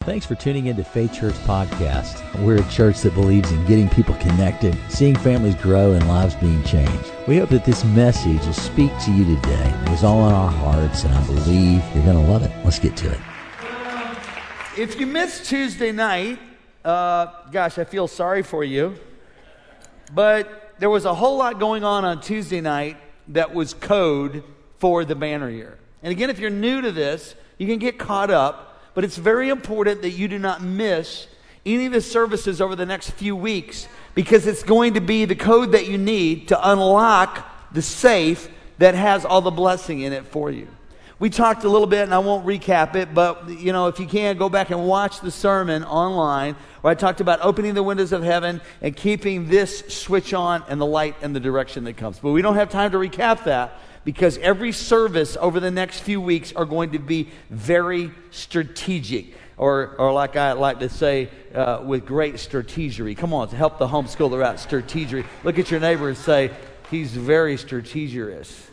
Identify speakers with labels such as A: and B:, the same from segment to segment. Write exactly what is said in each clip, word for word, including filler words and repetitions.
A: Thanks for tuning in to Faith Church Podcast. We're a church that believes in getting people connected, seeing families grow, and lives being changed. We hope that this message will speak to you today. It was all on our hearts, and I believe you're going to love it. Let's get to it.
B: If you missed Tuesday night, uh, gosh, I feel sorry for you. But there was a whole lot going on on Tuesday night that was code for the banner year. And again, if you're new to this, you can get caught up. But it's very important that you do not miss any of the services over the next few weeks, because it's going to be the code that you need to unlock the safe that has all the blessing in it for you. We talked a little bit, and I won't recap it, but you know, if you can, go back and watch the sermon online where I talked about opening the windows of heaven and keeping this switch on and the light in the direction that comes. But we don't have time to recap that, because every service over the next few weeks are going to be very strategic, or or like I like to say, uh, with great strategery. Come on, to help the homeschooler out, strategery. Look at your neighbor and say, he's very strategerious.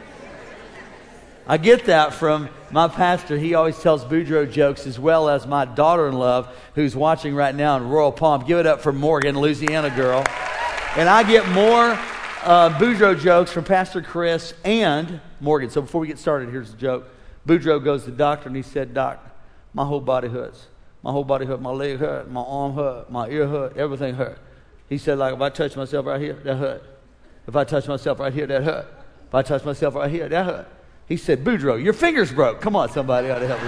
B: I get that from my pastor. He always tells Boudreaux jokes, as well as my daughter-in-law, who's watching right now in Royal Palm. Give it up for Morgan, Louisiana girl. And I get more Uh, Boudreaux jokes from Pastor Chris and Morgan. So before we get started, here's the joke. Boudreaux goes to the doctor and he said, "Doc, my whole body hurts. My whole body hurt. My leg hurt. My arm hurt. My ear hurt. Everything hurt." He said, "Like, if I touch myself right here, that hurt. If I touch myself right here, that hurt. If I touch myself right here, that hurt." He said, "Boudreaux, your finger's broke. Come on, somebody ought to help me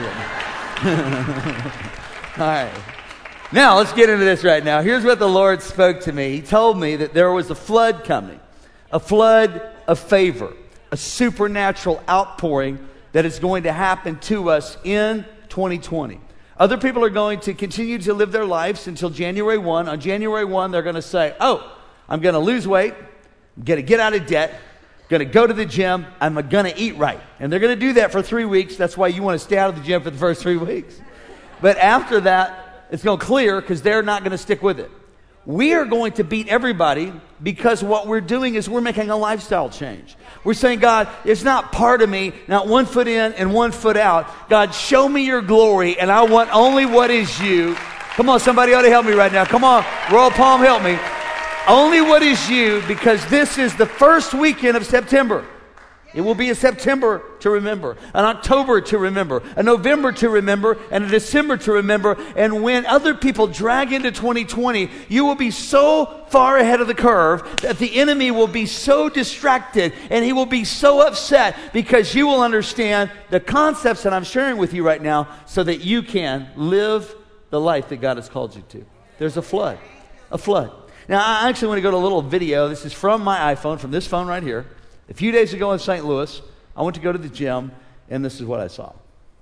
B: with me." All right. Now, let's get into this right now. Here's what the Lord spoke to me. He told me that there was a flood coming. A flood of favor, a supernatural outpouring that is going to happen to us in twenty twenty. Other people are going to continue to live their lives until January first. On January first, they're going to say, "Oh, I'm going to lose weight. I'm going to get out of debt. I'm going to go to the gym. I'm going to eat right." And they're going to do that for three weeks. That's why you want to stay out of the gym for the first three weeks. But after that, it's going to clear, because they're not going to stick with it. We are going to beat everybody, because what we're doing is we're making a lifestyle change. We're saying, "God, it's not part of me, not one foot in and one foot out. God, show me your glory, and I want only what is you." Come on, somebody ought to help me right now. Come on, Royal Palm, help me. Only what is you, because this is the first weekend of September. It will be a September to remember, an October to remember, a November to remember, and a December to remember. And when other people drag into twenty twenty, you will be so far ahead of the curve that the enemy will be so distracted and he will be so upset, because you will understand the concepts that I'm sharing with you right now so that you can live the life that God has called you to. There's a flood, a flood. Now, I actually want to go to a little video. This is from my iPhone, from this phone right here. A few days ago in Saint Louis, I went to go to the gym, and this is what I saw.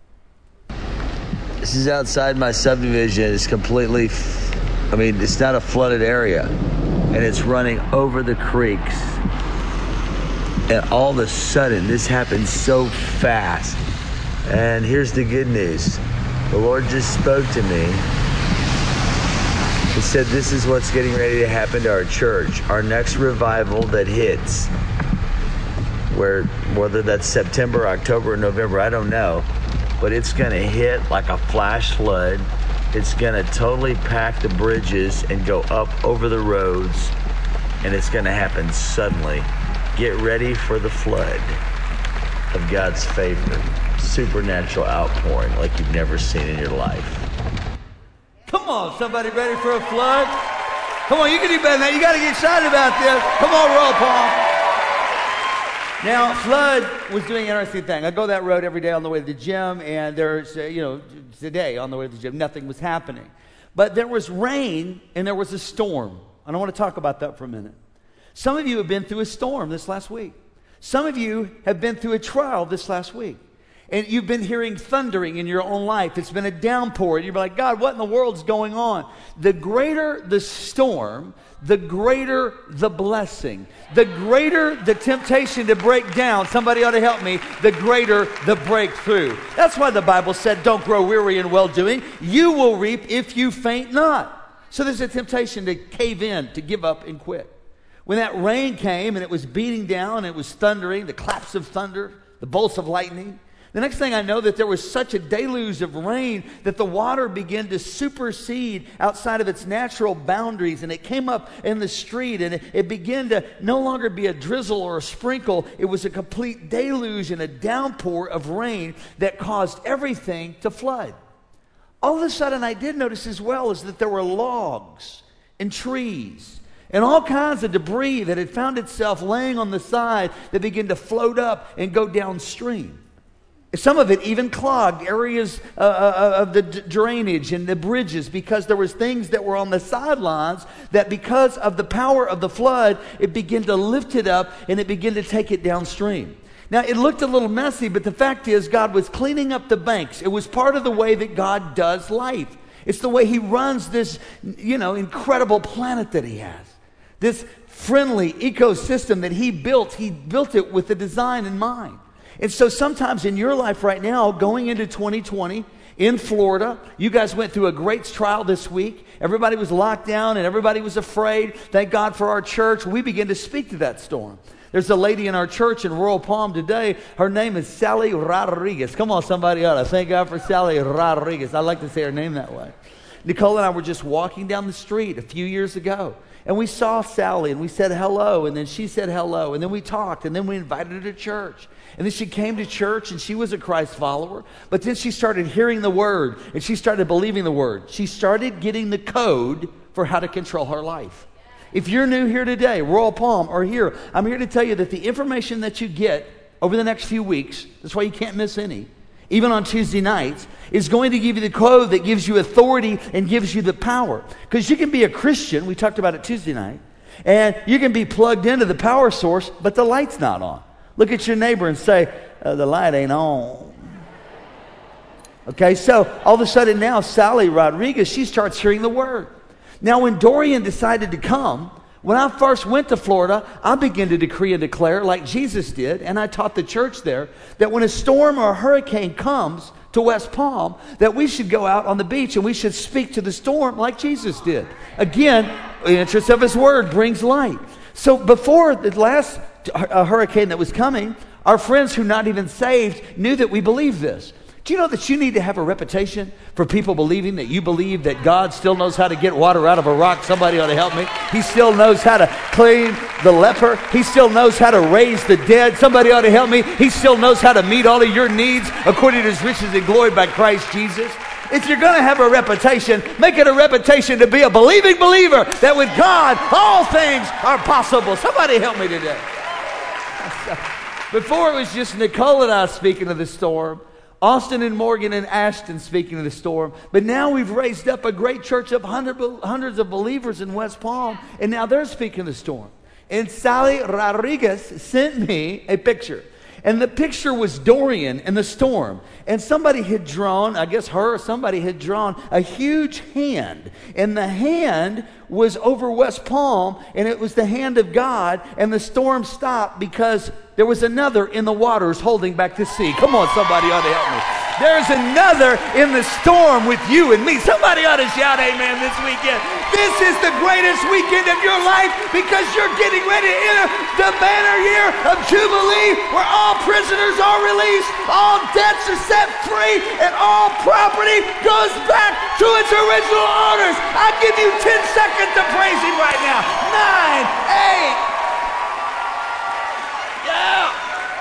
C: This is outside my subdivision. It's completely, I mean, it's not a flooded area, and it's running over the creeks. And all of a sudden, this happened so fast. And here's the good news. The Lord just spoke to me. He said, "This is what's getting ready to happen to our church. Our next revival that hits, where whether that's September, October, or November, I don't know, but it's going to hit like a flash flood. It's going to totally pack the bridges and go up over the roads, and it's going to happen suddenly. Get ready for the flood of God's favor, supernatural outpouring like you've never seen in your life."
B: Come on, somebody ready for a flood? Come on, you can do better than that. You got to get excited about this. Come on, Royal Palm. Now, flood was doing an interesting thing. I go that road every day on the way to the gym, and there's, uh, you know, today on the way to the gym, nothing was happening. But there was rain, and there was a storm. And I want to talk about that for a minute. Some of you have been through a storm this last week. Some of you have been through a trial this last week. And you've been hearing thundering in your own life. It's been a downpour. And you're like, "God, what in the world's going on?" The greater the storm, the greater the blessing. The greater the temptation to break down, somebody ought to help me, the greater the breakthrough. That's why the Bible said, "Don't grow weary in well-doing. You will reap if you faint not." So there's a temptation to cave in, to give up and quit. When that rain came and it was beating down, and it was thundering, the claps of thunder, the bolts of lightning, The next thing I know, that there was such a deluge of rain that the water began to supersede outside of its natural boundaries, and it came up in the street, and it, it began to no longer be a drizzle or a sprinkle. It was a complete deluge and a downpour of rain that caused everything to flood. All of a sudden, I did notice as well is that there were logs and trees and all kinds of debris that had found itself laying on the side that began to float up and go downstream. Some of it even clogged areas uh, uh, of the d- drainage and the bridges, because there was things that were on the sidelines that, because of the power of the flood, it began to lift it up and it began to take it downstream. Now, it looked a little messy, but the fact is God was cleaning up the banks. It was part of the way that God does life. It's the way He runs this, you know, incredible planet that He has. This friendly ecosystem that He built, He built it with the design in mind. And so sometimes in your life right now, going into twenty twenty, in Florida, you guys went through a great trial this week. Everybody was locked down and everybody was afraid. Thank God for our church. We began to speak to that storm. There's a lady in our church in Royal Palm today. Her name is Sally Rodriguez. Come on, somebody ought to thank God for Sally Rodriguez. I like to say her name that way. Nicole and I were just walking down the street a few years ago. And we saw Sally and we said hello. And then she said hello. And then we talked. And then we invited her to church. And then she came to church and she was a Christ follower. But then she started hearing the word and she started believing the word. She started getting the code for how to control her life. If you're new here today, Royal Palm or here, I'm here to tell you that the information that you get over the next few weeks, that's why you can't miss any, even on Tuesday nights, is going to give you the code that gives you authority and gives you the power. Because you can be a Christian, we talked about it Tuesday night, and you can be plugged into the power source, but the light's not on. Look at your neighbor and say, uh, the light ain't on. Okay, so all of a sudden now, Sally Rodriguez, she starts hearing the word. Now, when Dorian decided to come, when I first went to Florida, I began to decree and declare, like Jesus did, and I taught the church there, that when a storm or a hurricane comes to West Palm, that we should go out on the beach and we should speak to the storm like Jesus did. Again, the interest of His word brings light. So before the last uh, hurricane that was coming, our friends who not even saved knew that we believed this. Do you know that you need to have a reputation for people believing that you believe that God still knows how to get water out of a rock? Somebody ought to help me. He still knows how to clean the leper. He still knows how to raise the dead. Somebody ought to help me. He still knows how to meet all of your needs according to His riches and glory by Christ Jesus. If you're going to have a reputation, make it a reputation to be a believing believer, that with God, all things are possible. Somebody help me today. Before it was just Nicole and I speaking of the storm, Austin and Morgan and Ashton speaking of the storm. But now we've raised up a great church of hundred, hundreds of believers in West Palm, and now they're speaking of the storm. And Sally Rodriguez sent me a picture. And the picture was Dorian and the storm. And somebody had drawn, I guess her or somebody had drawn a huge hand. And the hand was over West Palm, and it was the hand of God. And the storm stopped because there was another in the waters holding back the sea. Come on, somebody ought to help me. There's another in the storm with you and me. Somebody ought to shout amen this weekend. This is the greatest weekend of your life because you're getting ready to enter the banner year of Jubilee, where all prisoners are released, all debts are set free, and all property goes back to its original owners. I give you ten seconds to praise Him right now. Nine, eight. Yeah.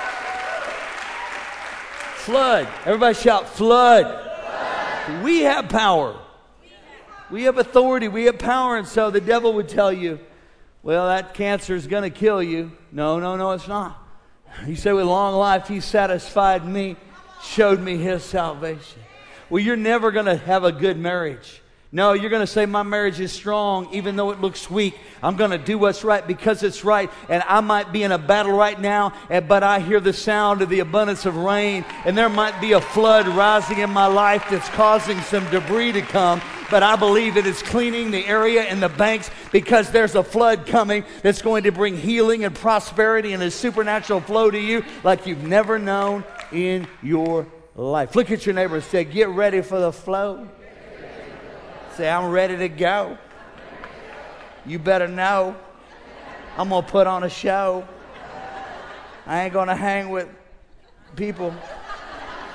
B: Flood. Everybody shout, flood. Flood. We have power. We have authority. We have power. And so the devil would tell you, well, that cancer is going to kill you. No, no, no, it's not. He said, with long life, He satisfied me, showed me His salvation. Well, you're never going to have a good marriage. No, you're going to say, my marriage is strong, even though it looks weak. I'm going to do what's right because it's right. And I might be in a battle right now, but I hear the sound of the abundance of rain. And there might be a flood rising in my life that's causing some debris to come. But I believe it is cleaning the area and the banks, because there's a flood coming that's going to bring healing and prosperity and a supernatural flow to you like you've never known in your life. Look at your neighbor and say, get ready for the flow. Say, I'm ready to go. You better know. I'm going to put on a show. I ain't going to hang with people.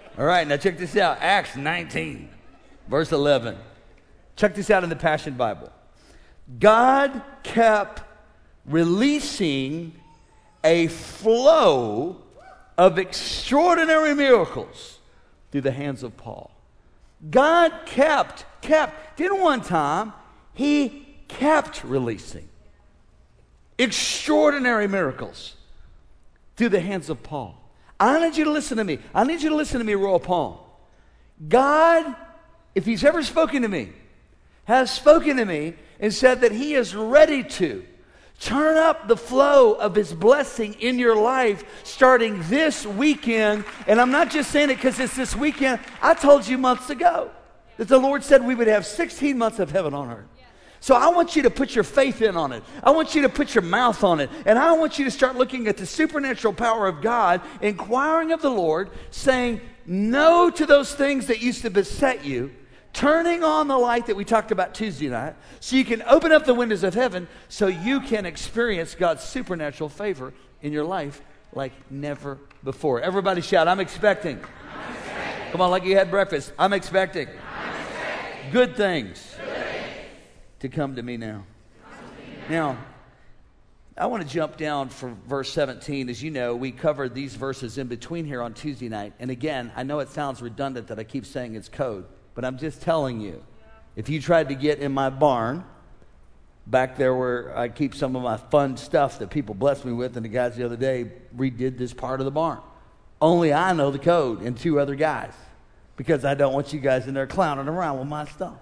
B: All right, now check this out. Acts nineteen, verse eleven. Check this out in the Passion Bible. God kept releasing a flow of extraordinary miracles through the hands of Paul. God kept, kept, didn't one time, he kept releasing extraordinary miracles through the hands of Paul. I need you to listen to me. I need you to listen to me, Royal Palm. God, if he's ever spoken to me, has spoken to me and said that he is ready to turn up the flow of his blessing in your life starting this weekend. And I'm not just saying it because it's this weekend. I told you months ago that the Lord said we would have sixteen months of heaven on earth. So I want you to put your faith in on it. I want you to put your mouth on it. And I want you to start looking at the supernatural power of God, inquiring of the Lord, saying no to those things that used to beset you, turning on the light that we talked about Tuesday night so you can open up the windows of heaven so you can experience God's supernatural favor in your life like never before. Everybody shout, I'm expecting. I'm expecting. Come on, like you had breakfast. I'm expecting, I'm expecting. Good things, Good things to come to me now. Now, I want to jump down for verse seventeen. As you know, we covered these verses in between here on Tuesday night. And again, I know it sounds redundant that I keep saying it's code. But I'm just telling you, if you tried to get in my barn, back there where I keep some of my fun stuff that people bless me with, and the guys the other day redid this part of the barn. Only I know the code and two other guys, because I don't want you guys in there clowning around with my stuff.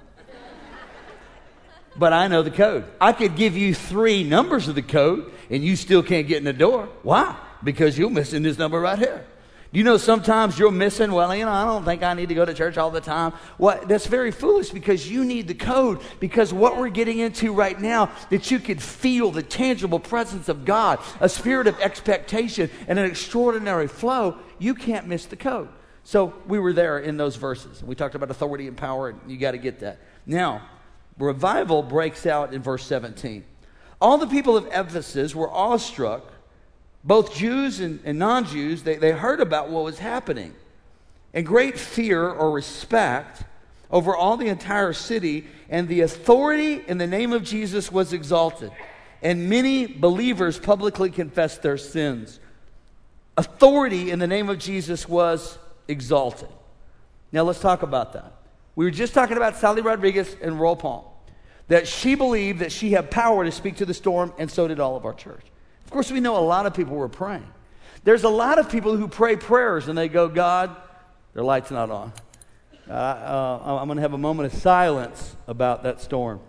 B: But I know the code. I could give you three numbers of the code, and you still can't get in the door. Why? Because you're missing this number right here. You know, sometimes you're missing, well, you know, I don't think I need to go to church all the time. Well, that's very foolish because you need the code. Because what we're getting into right now, that you could feel the tangible presence of God, a spirit of expectation, and an extraordinary flow, you can't miss the code. So we were there in those verses. We talked about authority and power, and you got to get that. Now, revival breaks out in verse seventeen. All the people of Ephesus were awestruck. Both Jews and, and non-Jews, they, they heard about what was happening. And great fear or respect over all the entire city, and the authority in the name of Jesus was exalted. And many believers publicly confessed their sins. Authority in the name of Jesus was exalted. Now let's talk about that. We were just talking about Sally Rodriguez and Royal Palm, that she believed that she had power to speak to the storm, and so did all of our church. Of course, we know a lot of people were praying. There's a lot of people who pray prayers and they go, God, their light's not on. Uh, uh, I'm going to have a moment of silence about that storm.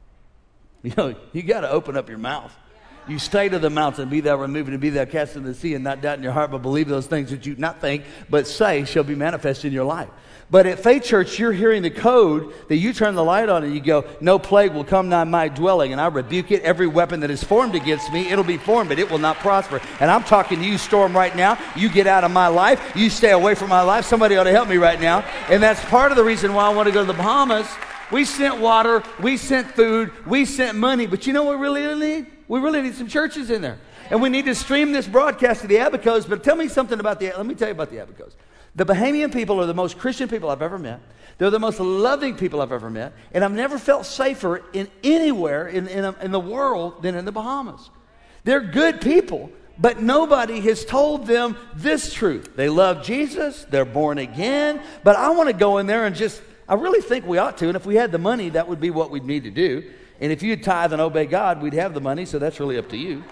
B: You know, you got to open up your mouth. You say to the mountain, be thou removed and be thou cast into the sea, and not doubt in your heart, but believe those things that you not think, but say shall be manifest in your life. But at Faith Church, you're hearing the code that you turn the light on and you go, no plague will come nigh my dwelling, and I rebuke it. Every weapon that is formed against me, it'll be formed, but it will not prosper. And I'm talking to you, storm, right now. You get out of my life. You stay away from my life. Somebody ought to help me right now. And that's part of the reason why I want to go to the Bahamas. We sent water. We sent food. We sent money. But you know what we really need? We really need some churches in there. And we need to stream this broadcast to the Abacos. But tell me something about the, let me tell you about the Abacos. The Bahamian people are the most Christian people I've ever met. They're the most loving people I've ever met. And I've never felt safer in anywhere in, in, in the world than in the Bahamas. They're good people, but nobody has told them this truth. They love Jesus. They're born again. But I want to go in there and just, I really think we ought to. And if we had the money, that would be what we'd need to do. And if you'd tithe and obey God, we'd have the money. So that's really up to you.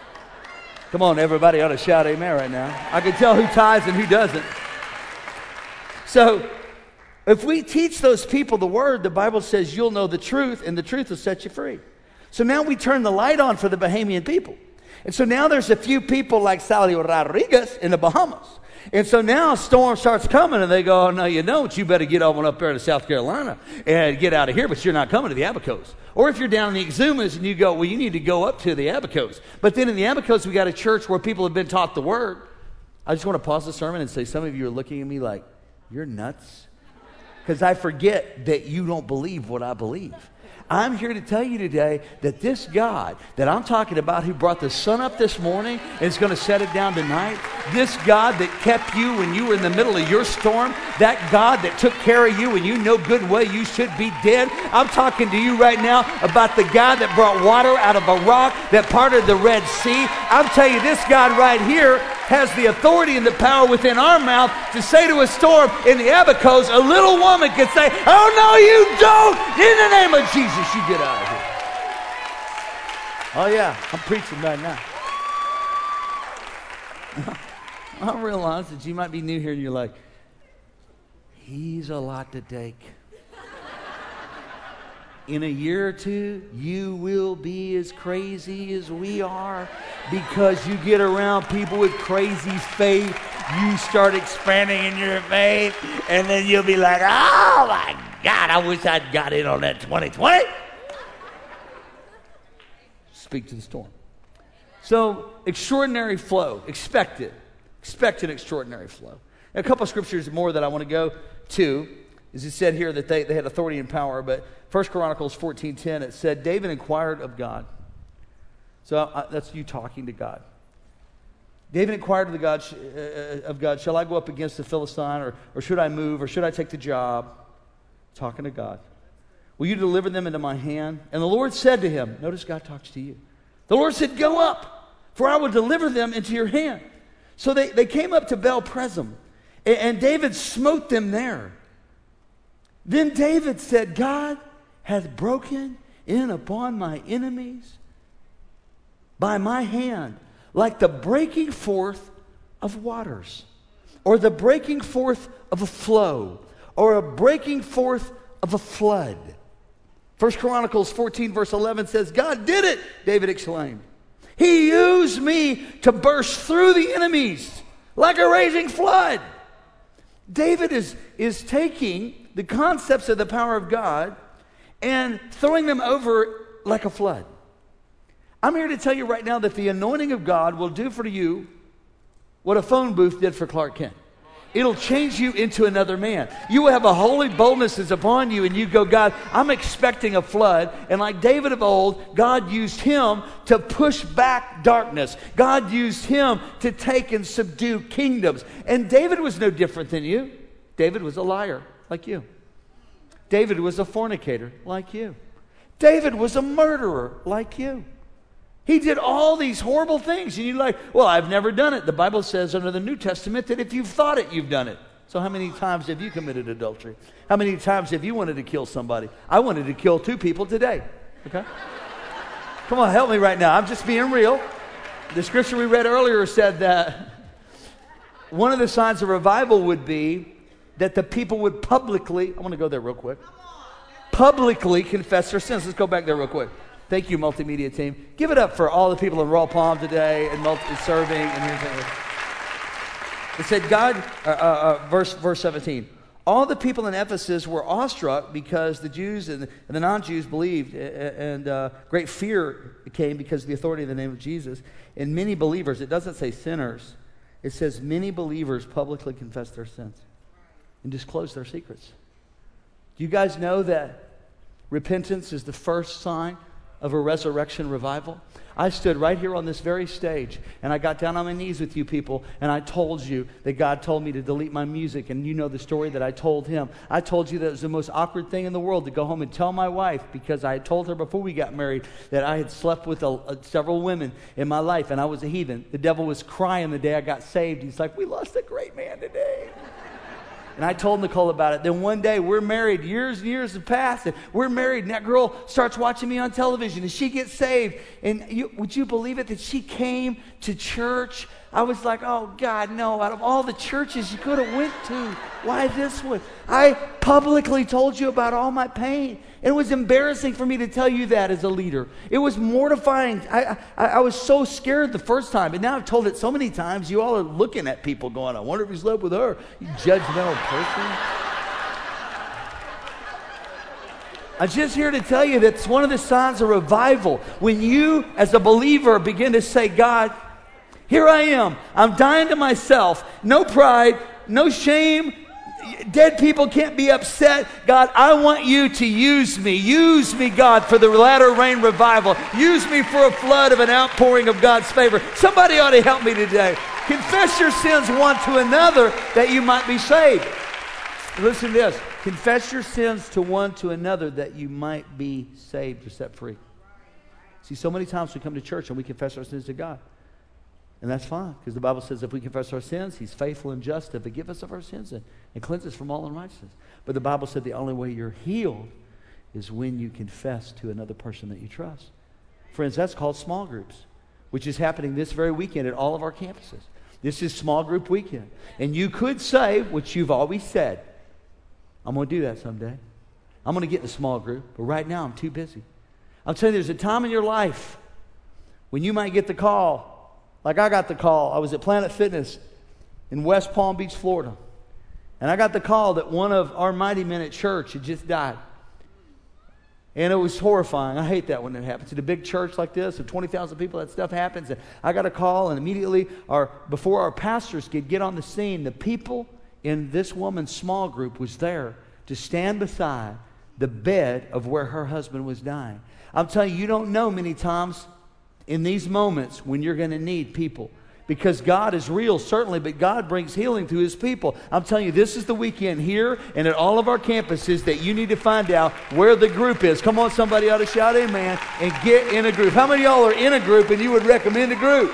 B: Come on, everybody ought to shout amen right now. I can tell who tithes and who doesn't. So, if we teach those people the word, the Bible says you'll know the truth, and the truth will set you free. So now we turn the light on for the Bahamian people. And so now there's a few people like Sally Rodriguez in the Bahamas. And so now a storm starts coming, and they go, oh, no, you don't. You better get on up there to South Carolina and get out of here, but you're not coming to the Abacos. Or if you're down in the Exumas and you go, well, you need to go up to the Abacos. But then in the Abacos, we got a church where people have been taught the word. I just want to pause the sermon and say, some of you are looking at me like, you're nuts. Because I forget that you don't believe what I believe. I'm here to tell you today that this God that I'm talking about, who brought the sun up this morning and is going to set it down tonight, this God that kept you when you were in the middle of your storm, that God that took care of you when you know good well you should be dead. I'm talking to you right now about the God that brought water out of a rock, that parted the Red Sea. I'm telling you, this God right here has the authority and the power within our mouth to say to a storm in the Abacos, a little woman could say, oh no you don't, in the name of Jesus you get out of here. Oh yeah, I'm preaching right now. I realize that you might be new here and you're like, he's a lot to take. In a year or two, you will be as crazy as we are, because you get around people with crazy faith. You start expanding in your faith, and then you'll be like, oh my God, I wish I'd got in on that twenty twenty. Speak to the storm. So, extraordinary flow. Expect it. Expect an extraordinary flow. And a couple of scriptures more that I want to go to. As it said here that they, they had authority and power, but First Chronicles fourteen ten, it said, David inquired of God. So uh, that's you talking to God. David inquired of, the God, uh, of God, shall I go up against the Philistine, or, or should I move, or should I take the job? Talking to God. Will you deliver them into my hand? And the Lord said to him, notice God talks to you. The Lord said, go up, for I will deliver them into your hand. So they, they came up to Baal-Perazim, and, and David smote them there. Then David said, God hath broken in upon my enemies by my hand, like the breaking forth of waters, or the breaking forth of a flow, or a breaking forth of a flood. First Chronicles fourteen verse eleven says, God did it, David exclaimed. He used me to burst through the enemies like a raging flood. David is, is taking the concepts of the power of God and throwing them over like a flood. I'm here to tell you right now that the anointing of God will do for you what a phone booth did for Clark Kent. It'll change you into another man. You will have a holy boldness that's upon you, and you go, God, I'm expecting a flood. And like David of old, God used him to push back darkness. God used him to take and subdue kingdoms. And David was no different than you. David was a liar like you. David was a fornicator like you. David was a murderer like you. He did all these horrible things. And you're like, well, I've never done it. The Bible says under the New Testament that if you've thought it, you've done it. So how many times have you committed adultery? How many times have you wanted to kill somebody? I wanted to kill two people today. Okay? Come on, help me right now. I'm just being real. The scripture we read earlier said that one of the signs of revival would be that the people would publicly, I want to go there real quick, publicly confess their sins. Let's go back there real quick. Thank you, multimedia team. Give it up for all the people in Royal Palm today and multi- serving. And here's it said, God, uh, uh, uh, verse verse seventeen. All the people in Ephesus were awestruck because the Jews and the, and the non-Jews believed, and uh, great fear came because of the authority of the name of Jesus. And many believers, it doesn't say sinners, it says many believers publicly confessed their sins and disclosed their secrets. Do you guys know that repentance is the first sign of a resurrection revival? I stood right here on this very stage, and I got down on my knees with you people, and I told you that God told me to delete my music, and you know the story that I told him. I told you that it was the most awkward thing in the world to go home and tell my wife, because I had told her before we got married that I had slept with a, a, several women in my life, and I was a heathen. The devil was crying the day I got saved. He's like, we lost a great man today. And I told Nicole about it. Then one day, we're married. Years and years have passed. And we're married. And that girl starts watching me on television. And she gets saved. And you, would you believe it that she came to church? I was like, oh, God, no. Out of all the churches you could have went to, why this one? I publicly told you about all my pain. It was embarrassing for me to tell you that as a leader. It was mortifying. I, I, I was so scared the first time. And now I've told it so many times, you all are looking at people going, I wonder if he slept with her. You judgmental person. I'm just here to tell you that it's one of the signs of revival. When you, as a believer, begin to say, God, here I am. I'm dying to myself. No pride, no shame, Dead people can't be upset. God, I want you to use me. Use me, God, for the latter rain revival. Use me for a flood of an outpouring of God's favor. Somebody ought to help me today. Confess your sins one to another that you might be saved. Listen to this. Confess your sins to one to another that you might be saved or set free. See, so many times we come to church and we confess our sins to God. And that's fine, because the Bible says if we confess our sins, He's faithful and just to forgive us of our sins and, and cleanse us from all unrighteousness. But the Bible said the only way you're healed is when you confess to another person that you trust. Friends, that's called small groups, which is happening this very weekend at all of our campuses. This is small group weekend. And you could say, which you've always said, I'm going to do that someday. I'm going to get in a small group, but right now I'm too busy. I'm telling you, there's a time in your life when you might get the call. Like I got the call. I was at Planet Fitness in West Palm Beach, Florida. And I got the call that one of our mighty men at church had just died. And it was horrifying. I hate that when it happens. At a big church like this, with twenty thousand people, that stuff happens. And I got a call, and immediately, our, before our pastors could get on the scene, the people in this woman's small group was there to stand beside the bed of where her husband was dying. I'm telling you, you don't know many times in these moments when you're going to need people. Because God is real, certainly, but God brings healing to His people. I'm telling you, this is the weekend here and at all of our campuses that you need to find out where the group is. Come on, somebody ought to shout amen and get in a group. How many of y'all are in a group and you would recommend a group?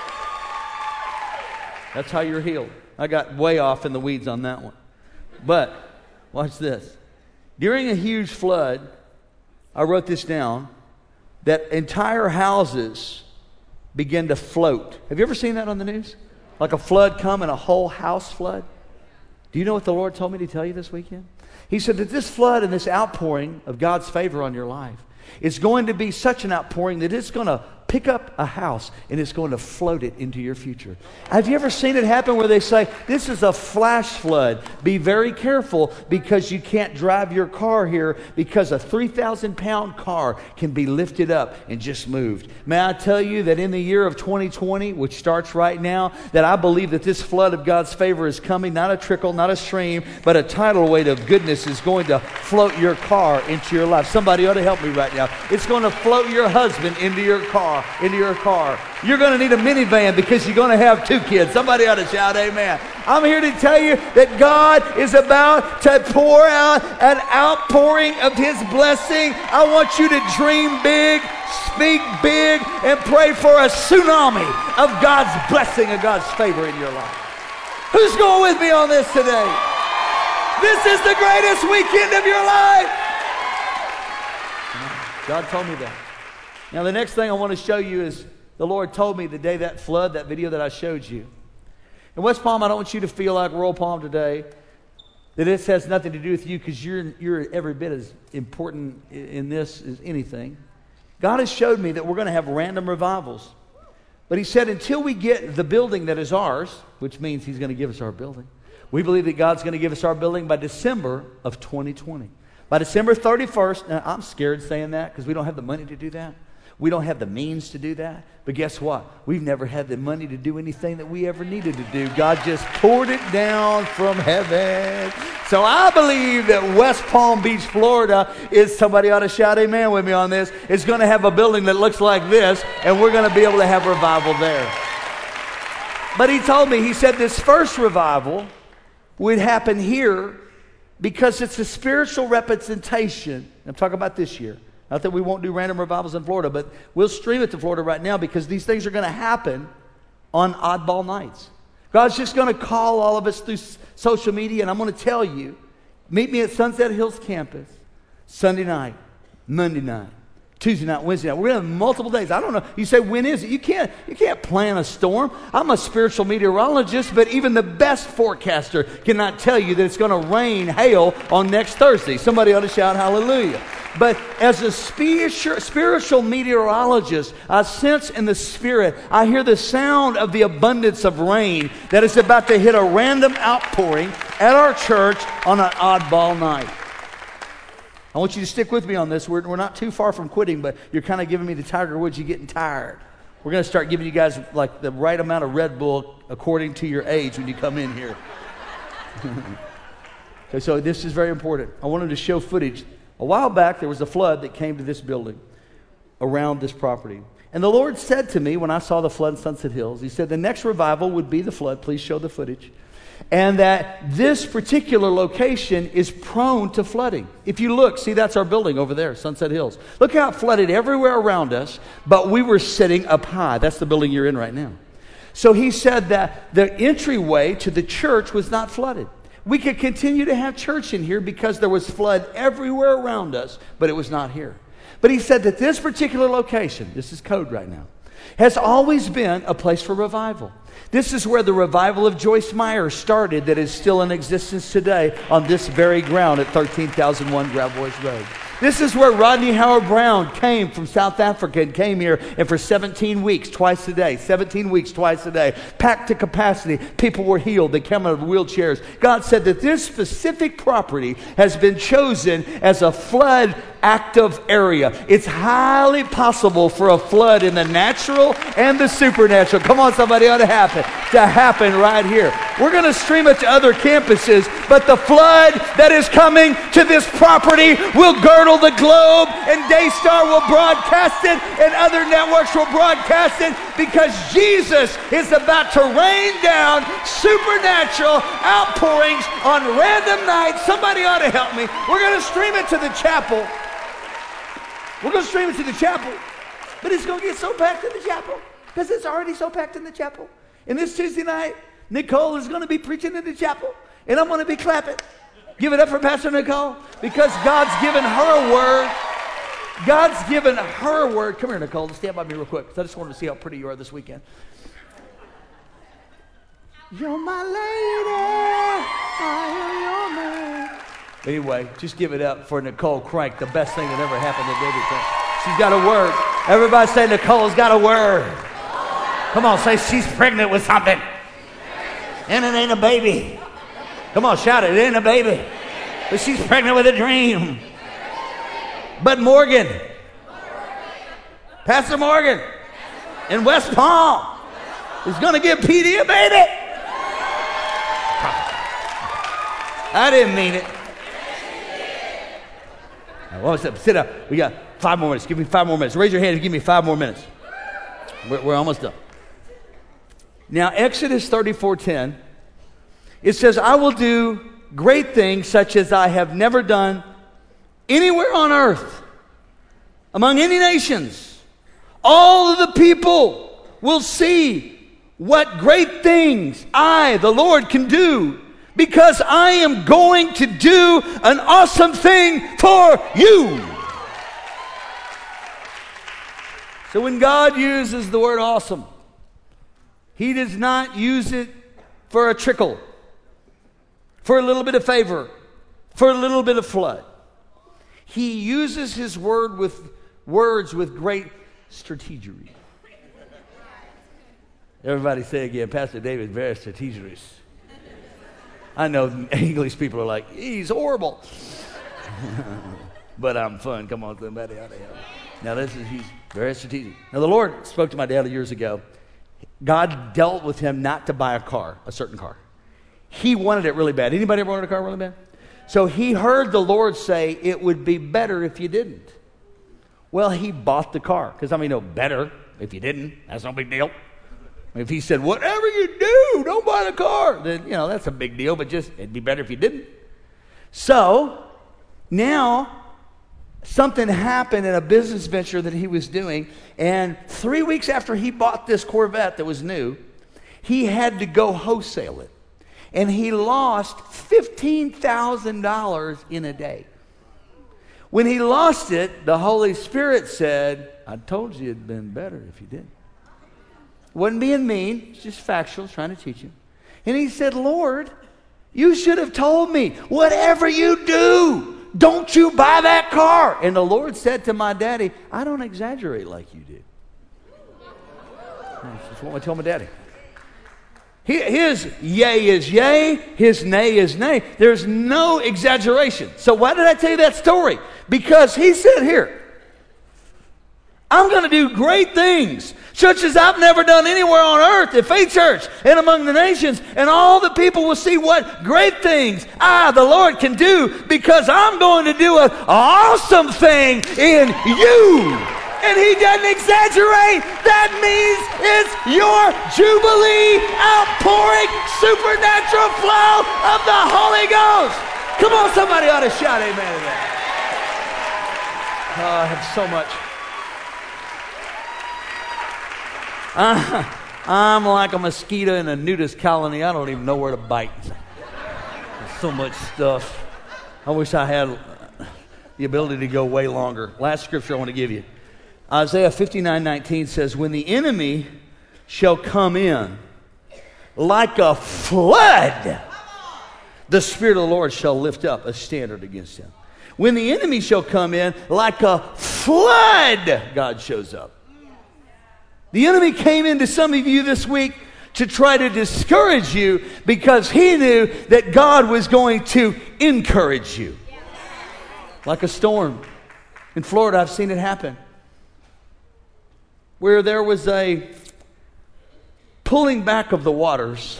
B: That's how you're healed. I got way off in the weeds on that one. But, watch this. During a huge flood, I wrote this down, that entire houses begin to float. Have you ever seen that on the news? Like a flood come and a whole house flood? Do you know what the Lord told me to tell you this weekend? He said that this flood and this outpouring of God's favor on your life is going to be such an outpouring that it's going to pick up a house and it's going to float it into your future. Have you ever seen it happen where they say, this is a flash flood. Be very careful because you can't drive your car here because a three thousand pound car can be lifted up and just moved. May I tell you that in the year of twenty twenty, which starts right now, that I believe that this flood of God's favor is coming, not a trickle, not a stream, but a tidal weight of goodness is going to float your car into your life. Somebody ought to help me right now. It's going to float your husband into your car. into your car. You're going to need a minivan because you're going to have two kids. Somebody ought to shout amen. I'm here to tell you that God is about to pour out an outpouring of His blessing. I want you to dream big, speak big, and pray for a tsunami of God's blessing and God's favor in your life. Who's going with me on this today? This is the greatest weekend of your life. God told me that. Now, the next thing I want to show you is the Lord told me the day that flood, that video that I showed you. In West Palm, I don't want you to feel like Royal Palm today, that this has nothing to do with you because you're, you're every bit as important in this as anything. God has showed me that we're going to have random revivals. But He said until we get the building that is ours, which means He's going to give us our building, we believe that God's going to give us our building by December of twenty twenty. By December thirty-first, now I'm scared saying that because we don't have the money to do that. We don't have the means to do that. But guess what? We've never had the money to do anything that we ever needed to do. God just poured it down from heaven. So I believe that West Palm Beach, Florida is, somebody ought to shout amen with me on this, is going to have a building that looks like this, and we're going to be able to have revival there. But He told me, He said this first revival would happen here because it's a spiritual representation. I'm talking about this year. Not that we won't do random revivals in Florida, but we'll stream it to Florida right now because these things are going to happen on oddball nights. God's just going to call all of us through social media, and I'm going to tell you, meet me at Sunset Hills campus Sunday night, Monday night, Tuesday night, Wednesday night. We're going to have multiple days. I don't know. You say, when is it? You can't, you can't plan a storm. I'm a spiritual meteorologist, but even the best forecaster cannot tell you that it's going to rain hail on next Thursday. Somebody ought to shout hallelujah. But as a spiritual meteorologist, I sense in the Spirit, I hear the sound of the abundance of rain that is about to hit a random outpouring at our church on an oddball night. I want you to stick with me on this. We're, we're not too far from quitting, but you're kind of giving me the Tiger Woods. You're getting tired. We're going to start giving you guys like the right amount of Red Bull according to your age when you come in here. Okay, so this is very important. I wanted to show footage. A while back, there was a flood that came to this building around this property. And the Lord said to me when I saw the flood in Sunset Hills, He said, the next revival would be the flood. Please show the footage. And that this particular location is prone to flooding. If you look, see, that's our building over there, Sunset Hills. Look how it flooded everywhere around us, but we were sitting up high. That's the building you're in right now. So He said that the entryway to the church was not flooded. We could continue to have church in here because there was flood everywhere around us, but it was not here. But He said that this particular location, this is code right now, has always been a place for revival. This is where the revival of Joyce Meyer started that is still in existence today on this very ground at thirteen thousand one Gravois Road. This is where Rodney Howard-Brown came from South Africa and came here, and for seventeen weeks, twice a day, seventeen weeks, twice a day, packed to capacity, people were healed. They came out of wheelchairs. God said that this specific property has been chosen as a flood active area. It's highly possible for a flood in the natural and the supernatural. Come on, somebody, ought to happen, to happen right here. We're going to stream it to other campuses, but the flood that is coming to this property will girdle the globe, and Daystar will broadcast it, and other networks will broadcast it, because Jesus is about to rain down supernatural outpourings on random nights. Somebody ought to help me. We're going to stream it to the chapel. We're going to stream it to the chapel, but it's going to get so packed in the chapel because it's already so packed in the chapel. And this Tuesday night, Nicole is going to be preaching in the chapel, and I'm going to be clapping. Give it up for Pastor Nicole, because God's given her a word. God's given her a word. Come here, Nicole. Stand by me real quick, because I just wanted to see how pretty you are this weekend. You're my lady. I am your man. Anyway, just give it up for Nicole Crank, the best thing that ever happened to David Crank. She's got a word. Everybody say Nicole's got a word. Come on, say she's pregnant with something. And it ain't a baby. Come on, shout it. It ain't a baby. But she's pregnant with a dream. But Morgan, Pastor Morgan in West Palm is going to give P D a baby. I didn't mean it. Well, sit up. We got five more minutes. Give me five more minutes. Raise your hand and give me five more minutes. We're, we're almost done. Now, Exodus thirty-four ten, it says, I will do great things such as I have never done anywhere on earth, among any nations. All of the people will see what great things I, the Lord, can do, because I am going to do an awesome thing for you. So when God uses the word awesome, He does not use it for a trickle, for a little bit of favor, for a little bit of flood. He uses His word with words with great strategery. Everybody say again, Pastor David, very strategic. I know English people are like, he's horrible. But I'm fun. Come on, somebody out there. Now this is, he's very strategic. Now the Lord spoke to my dad years ago. God dealt with him not to buy a car, a certain car. He wanted it really bad. Anybody ever wanted a car really bad? So he heard the Lord say, it would be better if you didn't. Well, he bought the car. Because I mean, no, better if you didn't. That's no big deal. If he said, whatever you do, don't buy the car, then, you know, that's a big deal, but just, it'd be better if you didn't. So, now, something happened in a business venture that he was doing, and three weeks after he bought this Corvette that was new, he had to go wholesale it. And he lost fifteen thousand dollars in a day. When he lost it, the Holy Spirit said, I told you it'd been better if you didn't. Wasn't being mean, it's just factual, trying to teach you. And he said, Lord, you should have told me, whatever you do, don't you buy that car. And the Lord said to my daddy, I don't exaggerate like you do. That's what I told my daddy. His yay is yay, his nay is nay. There's no exaggeration. So why did I tell you that story? Because he said here, I'm going to do great things. Churches I've never done anywhere on earth at Faith Church and among the nations. And all the people will see what great things I, the Lord, can do because I'm going to do an awesome thing in you. And he doesn't exaggerate. That means it's your Jubilee outpouring supernatural flow of the Holy Ghost. Come on, somebody ought to shout amen to that. Oh, I have so much. Uh, I'm like a mosquito in a nudist colony. I don't even know where to bite. There's so much stuff. I wish I had the ability to go way longer. Last scripture I want to give you. Isaiah fifty-nine nineteen says, when the enemy shall come in like a flood, the Spirit of the Lord shall lift up a standard against him. When the enemy shall come in like a flood, God shows up. The enemy came into some of you this week to try to discourage you because he knew that God was going to encourage you. Like a storm. In Florida, I've seen it happen. Where there was a pulling back of the waters,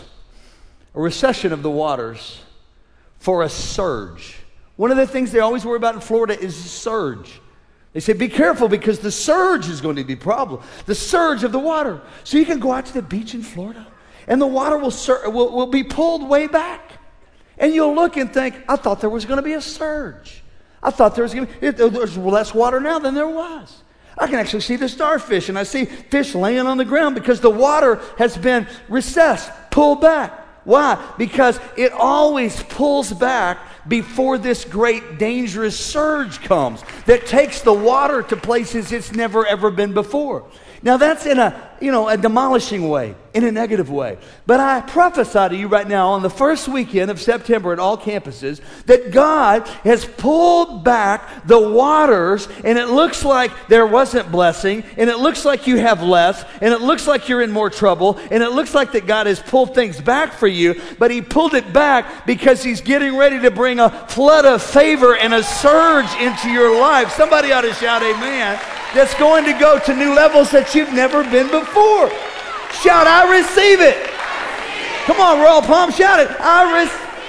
B: a recession of the waters for a surge. One of the things they always worry about in Florida is the surge. They say, be careful because the surge is going to be a problem. The surge of the water. So you can go out to the beach in Florida and the water will, sur- will, will be pulled way back. And you'll look and think, I thought there was going to be a surge. I thought there was going to be, there's less water now than there was. I can actually see the starfish and I see fish laying on the ground because the water has been recessed, pulled back. Why? Because it always pulls back before this great dangerous surge comes that takes the water to places it's never ever been before. Now that's in a, you know, a demolishing way, in a negative way. But I prophesy to you right now on the first weekend of September at all campuses that God has pulled back the waters and it looks like there wasn't blessing and it looks like you have less and it looks like you're in more trouble and it looks like that God has pulled things back for you, but he pulled it back because he's getting ready to bring a flood of favor and a surge into your life. Somebody ought to shout amen. That's going to go to new levels that you've never been before. Shout, I receive it. Come on, Royal Palm, shout it. I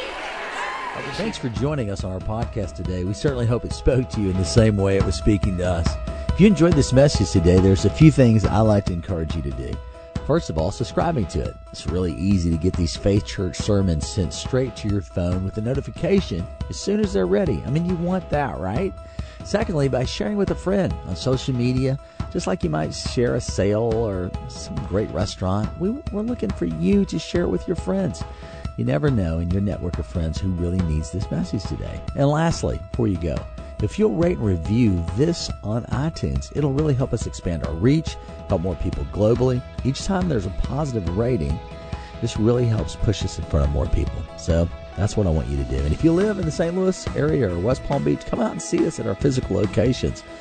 B: receive.
A: Thanks for joining us on our podcast today. We certainly hope it spoke to you in the same way it was speaking to us. If you enjoyed this message today, there's a few things I like to encourage you to do. First of all, subscribing to it. It's really easy to get these Faith Church sermons sent straight to your phone with a notification as soon as they're ready. I mean, you want that, right? Secondly, by sharing with a friend on social media, just like you might share a sale or some great restaurant, we, we're looking for you to share it with your friends. You never know in your network of friends who really needs this message today. And lastly, before you go, if you'll rate and review this on iTunes, it'll really help us expand our reach, help more people globally. Each time there's a positive rating, this really helps push us in front of more people. So that's what I want you to do. And if you live in the Saint Louis area or West Palm Beach, come out and see us at our physical locations.